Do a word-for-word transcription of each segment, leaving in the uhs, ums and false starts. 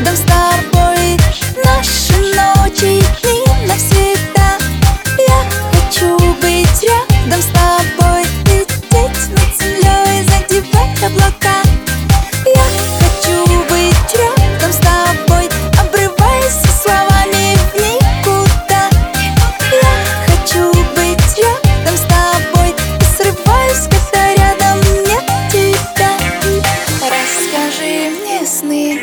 рядом с тобой. Наши ночи и дни навсегда. Я хочу быть рядом с тобой, лететь над землей, задевать облака. Я хочу быть рядом с тобой, обрываясь словами в никуда. Я хочу быть рядом с тобой и срываюсь, когда рядом нет тебя. Расскажи мне сны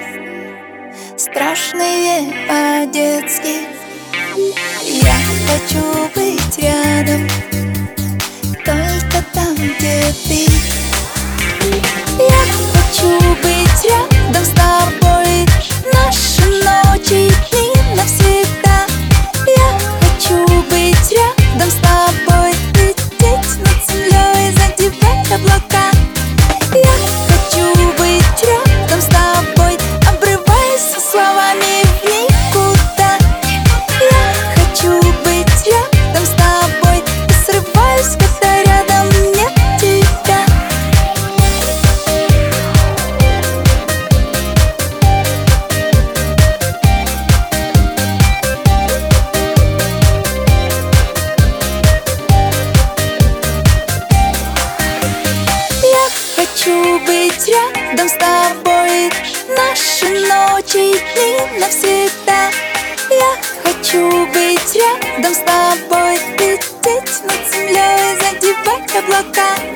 страшные по-детски. Я хочу быть рядом, только там, где ты. Я хочу быть рядом с тобой, наши ночи и дни навсегда. Я хочу быть рядом с тобой, лететь над землей, задевать облака. Я хочу быть рядом с тобой, обрываясь словами в никуда. Я хочу быть рядом с тобой и срываюсь, когда рядом нет тебя. Я хочу быть рядом с тобой, наши ночи и дни навсегда. Я хочу быть рядом с тобой, лететь над землей, задевать облака.